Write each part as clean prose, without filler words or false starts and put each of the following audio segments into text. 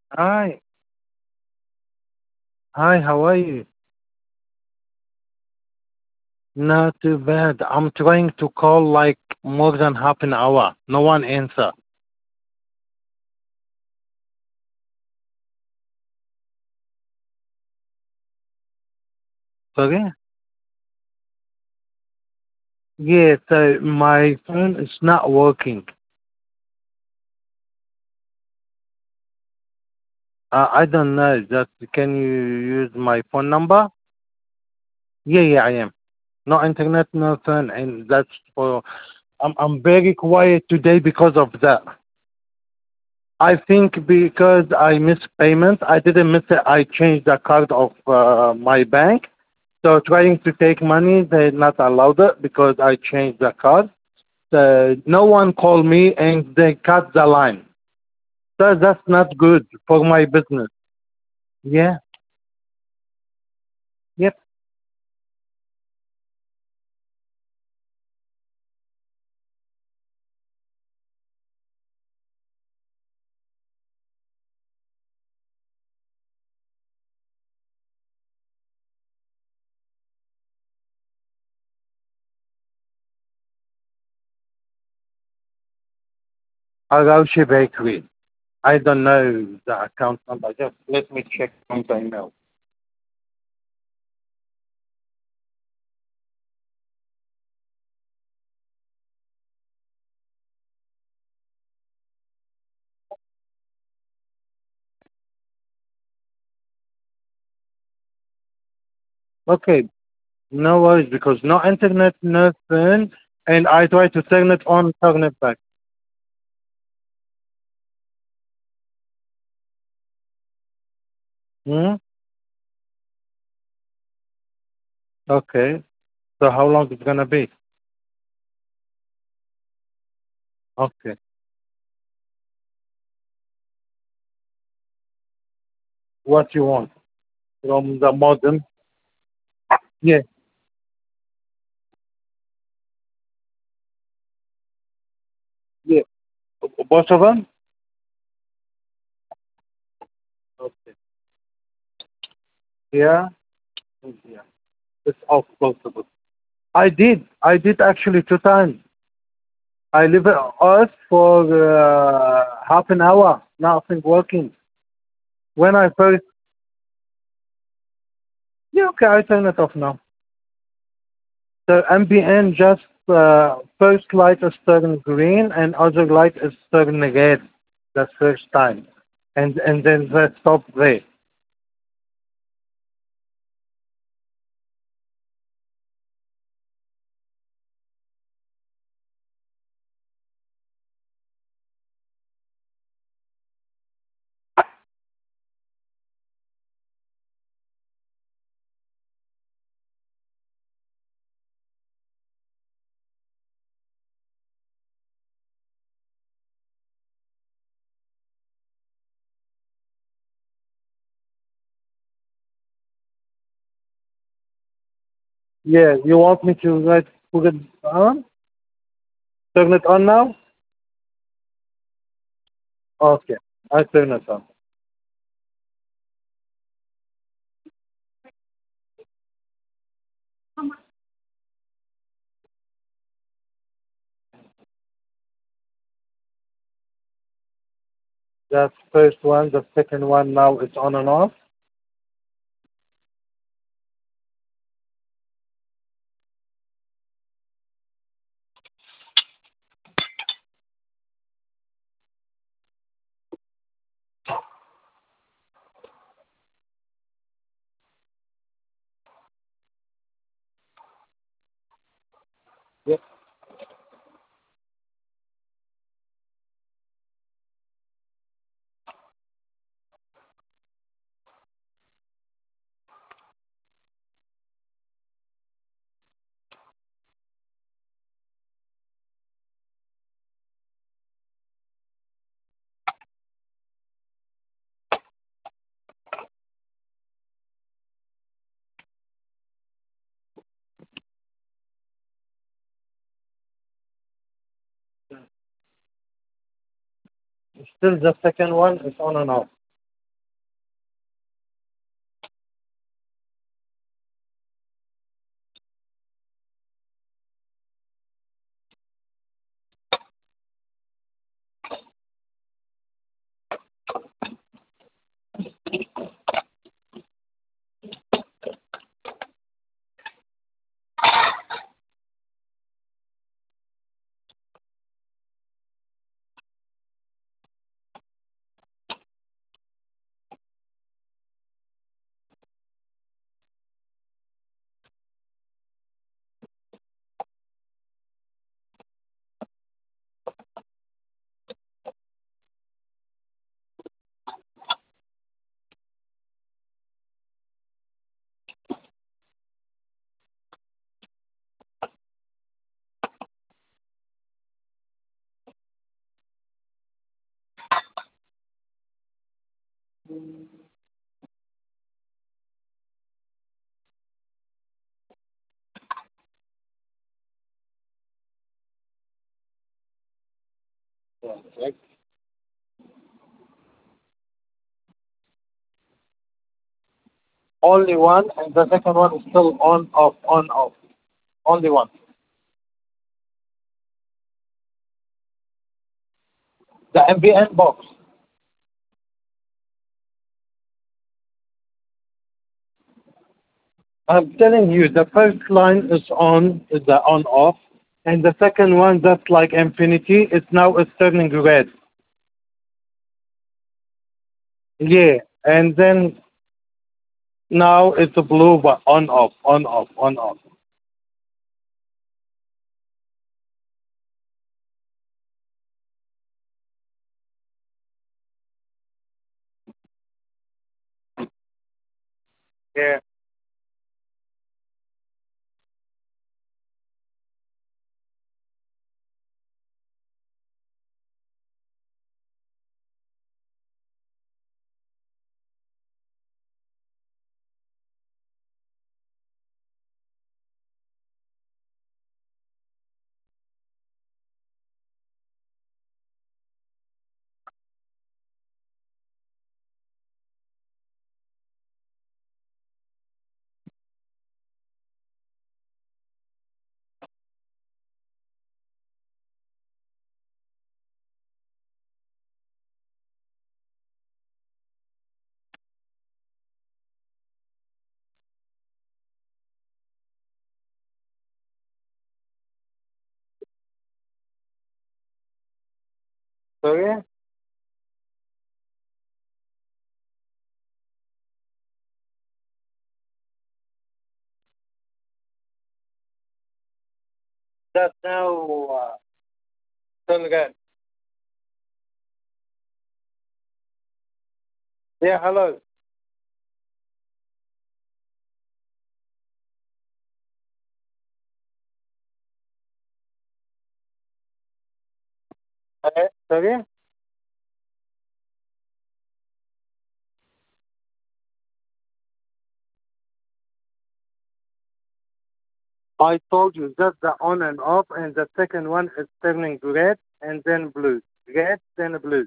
Hi, hi, how are you? Not too bad. I'm trying to call like more than half an hour. No one answer. Sorry? Yes, my phone is not working. I don't know. Just can you use my phone number? Yeah, yeah, I am. No internet, no phone, and that's for. I'm very quiet today because of that. I think because I missed payment, I didn't miss it. I changed the card of my bank. So trying to take money, they not allowed it because I changed the card. No one called me and they cut the line. So that's not good for my business. Yeah, yep. Araushi Bakery. I don't know the account number. Just let me check on the email. Okay, no worries because no internet, no phone, and I try to turn it on, turn it back. Hmm? Okay. So how long it's gonna be? Okay. What you want from the modem? Yeah, yeah. Both of them? Okay. Yeah. Yeah. It's all possible. I did actually 2 times. I leave it off for half an hour, nothing working. When I first, yeah, okay, I turn it off now. The MBN just first light is turning green and other light is turning red. The first time, and then that stop there. Yeah, you want me to like put it on? Turn it on now? Okay, I turn it on. That's first one. The second one now it's on and off. Yep. Still the second one is on and off. Like only one, and the second one is still on, off, on, off. Only one. The MBN box. I'm telling you, the first line is on, is the on off, and the second one, that's like infinity, it's turning red. Yeah, and then now it's a blue, but on off, on off, on off. Yeah. Sorry. That's now turn red. Yeah, hello. Sorry. I told you that's the on and off, and the second one is turning red and then blue. Red, then blue.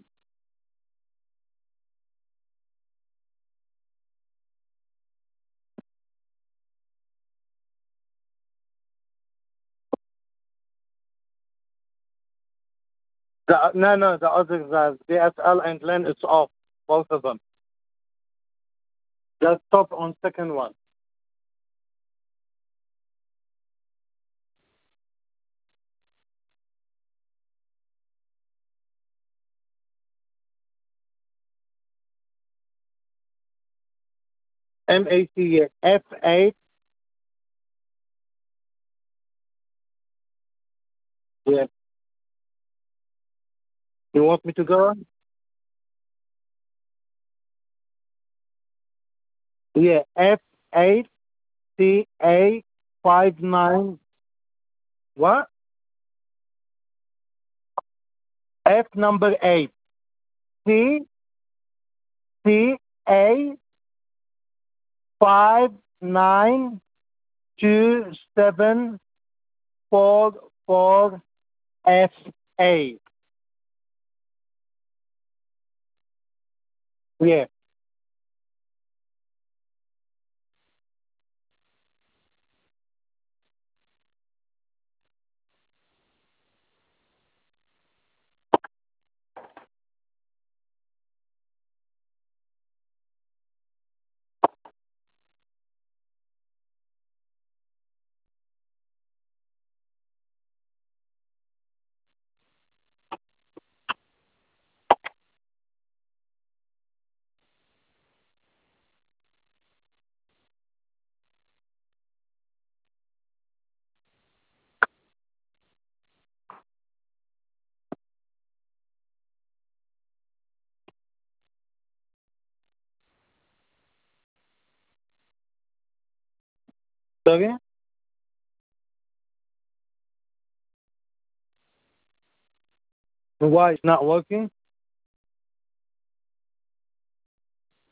No, the other, the DSL and LAN, it's off, both of them. Just stop on second one. MAC F8. Yeah. You want me to go on? Yeah, F8 CA 59. What? F number 8. C C A 592744 FA. Yeah. Sorry? Why it's not working?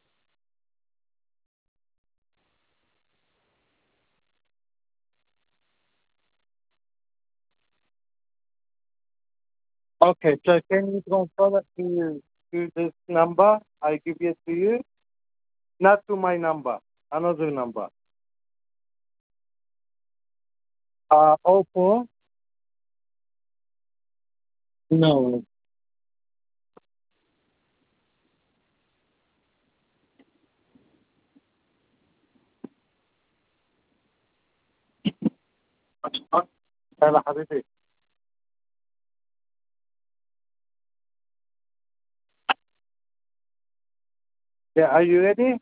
Okay, so can you transfer it to this number? I give it to you. Not to my number, another number. Oppo. No. يلا حبيبي. Yeah, are you ready?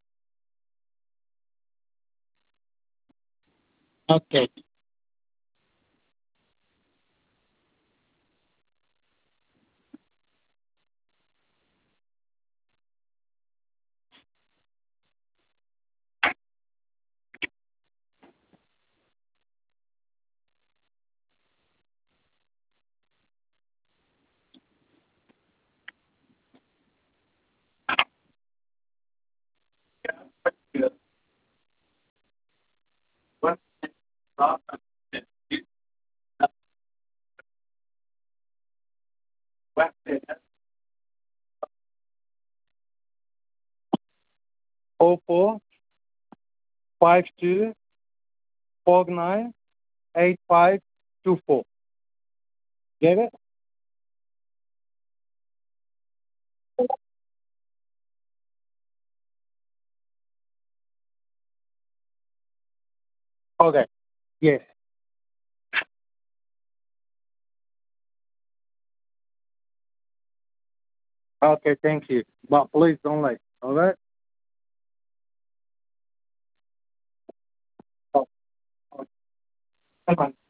Okay. Oppo 52498524. Get it? Okay. Yes. Okay, thank you. But please don't late. All right? Oh, okay.